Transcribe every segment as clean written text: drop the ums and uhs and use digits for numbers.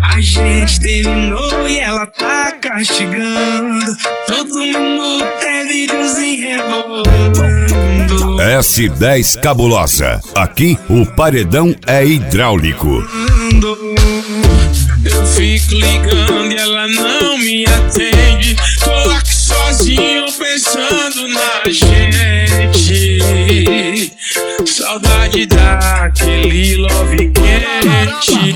A gente terminou e ela tá castigando. Todo mundo tem videozinho rebolando. S10 Cabulosa. Aqui o paredão é hidráulico. Eu fico ligando e ela não me atende. Tô aqui sozinho pensando na gente. Saudade daquele love quente.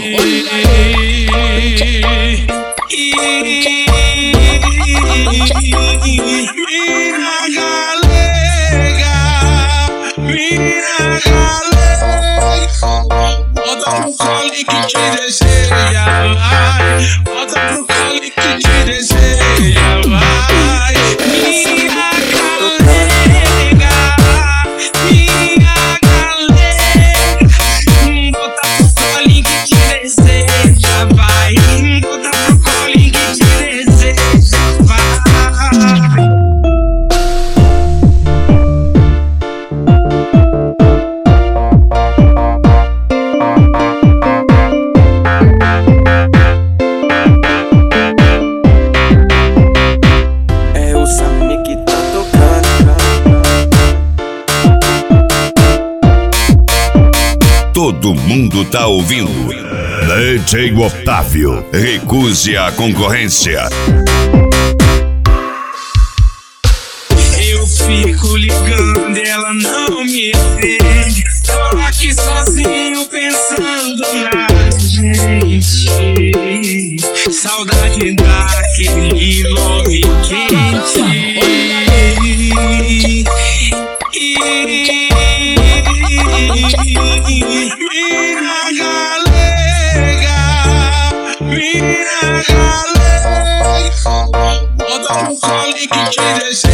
Minha galega, minha galega. Volta pro colo que te deseja, vai. Volta pro colo que te deseja, vai. Minha galega, minha galega. Volta pro colo que te deseja, vai. Volta pro colo que te deseja, vai. Todo mundo tá ouvindo. DJ Otávio, recuse a concorrência. Eu fico ligando, ela não me atende. Tô aqui sozinho pensando na gente. Saudade daquele love quente. Minha galega, minha galega. Volta pro colo que te deseja.